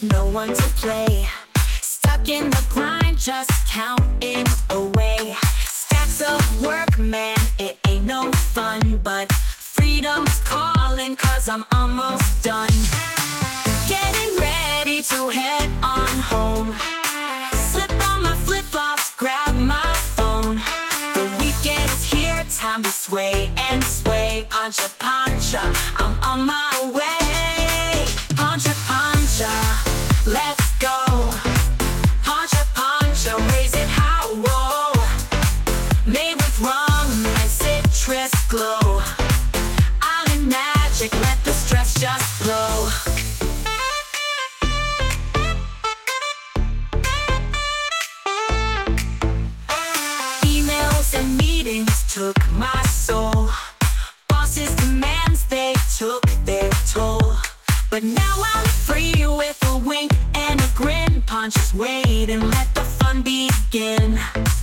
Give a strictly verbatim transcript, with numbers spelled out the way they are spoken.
no one to play. Stuck in the grind, just counting away. Stacks of work, man, it ain't no fun, but freedom's calling, cause I'm almost done. Getting ready to head on home. Slip on my flip-flops, grab my phone. The weekend is here, time to sway and sway. Pancha, pancha, I'm on my way. Pancha, pancha, let's go. Pancha, pancha, raise it high, whoa. Made with rum and citrus glow. I'm in magic, let the stress just flow. Emails and meetings took my soul. Bosses' demands, they took their toll. But now I'm free with a wink and a grin. Punches wait and let the fun begin.